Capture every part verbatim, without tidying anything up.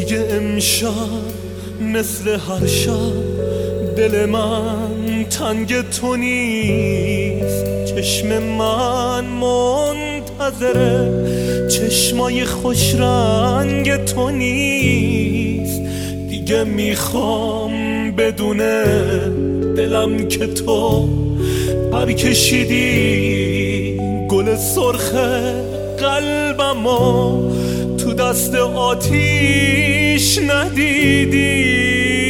دیگه امشب مثل هر شب دل من تنگ تو نیست. چشم من منتظره چشمای خوش رنگ تو نیست. دیگه میخوام بدونه دلم که تو پر کشیدی گل سرخ قلبمو تو دست آتیش ندیدی.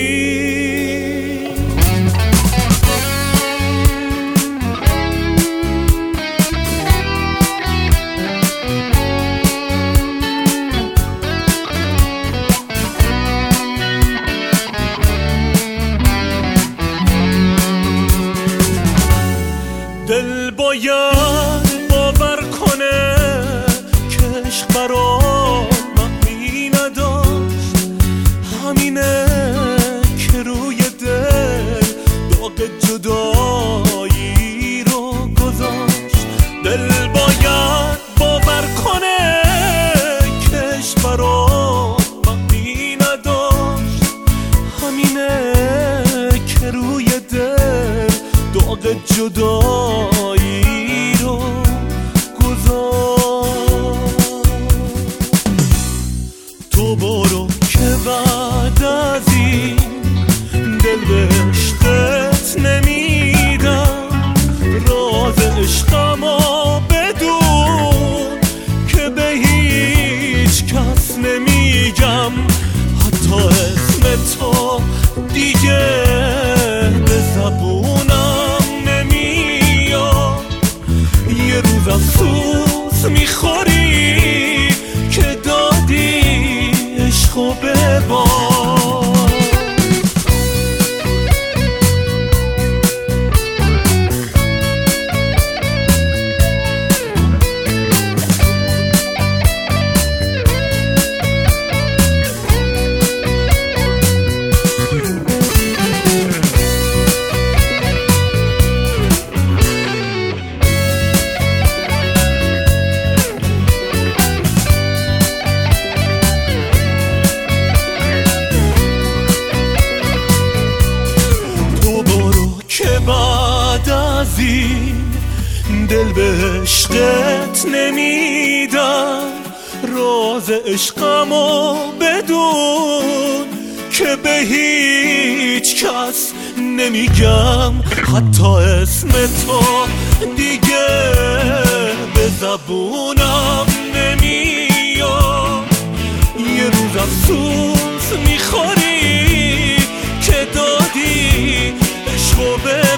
دل باید باور کنه که عشق برا معنی نداشت. همینه که روی دل داغ جدایی رو گذاشت. دل باید باور کنه که عشق برا معنی نداشت. همینه که روی دل داغ جدایی رو گذاشت. تو برو که بعد از این دل به عشقت نمیدم. راز عشقمو بدون که به هیچ کس نمیگم. حتی اسم تو دیگه به زبونم نمیاد. یه روز افسوس میخوری که دادی عشقو به باد. بعد از این دل به عشقت نمیدم. راز عشقمو بدون که به هیچ کس نمیگم. حتی اسم تو دیگه به زبونم نمیاد. یه روز افسوس میخوری که دادی عشقو به